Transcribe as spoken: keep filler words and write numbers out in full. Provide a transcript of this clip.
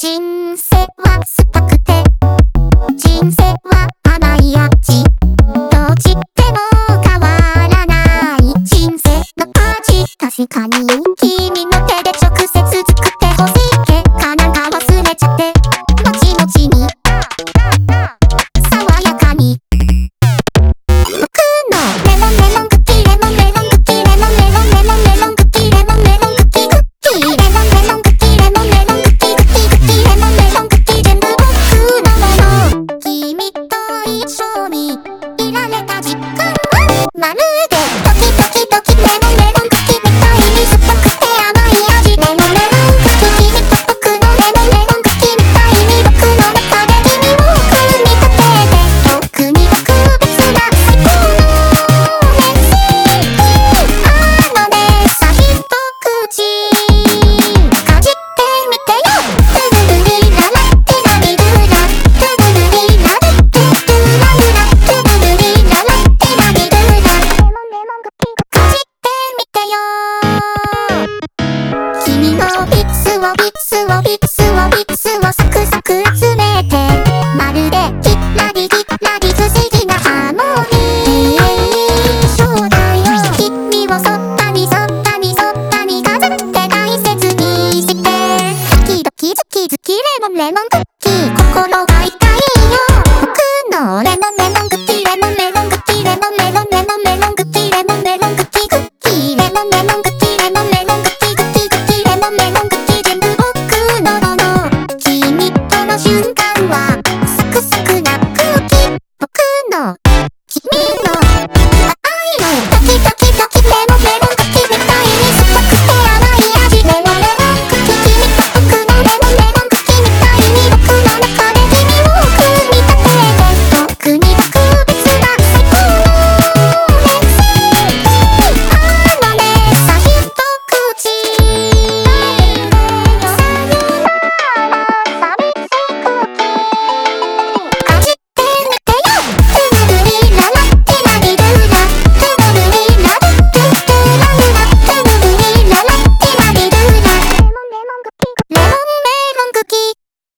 人生は酸っぱくて人生は甘い味どっちでも変わらない人生の味確かに君の手で直接作ってほしい結果なんか忘れちゃって後々に爽やかに僕のレモンレモンクッキーレモンレモンクッキーレモンレモンレモンレモンクッキーレモンレモンクッキークッキーレモンレモンクッキーレモンレモンクッキークッキークッキーレモンレモンクッキー全部僕のもの君と一緒にいられた時間はまるでドキドキドキレモンレモンクッキーみたいに酸っぱくて甘い味レモンレモンクッキー君と僕のレモンレモンクッキーみたいに僕の中で君を組み立てて特に特別な最高のレシピあのねさ一口かじってみてよトゥルルリララテラリルラトゥルルリララテトゥラルラトゥルルリララテラリルラレモンレモンクッキーかじってみてよ君のビッツをビッツをビッツ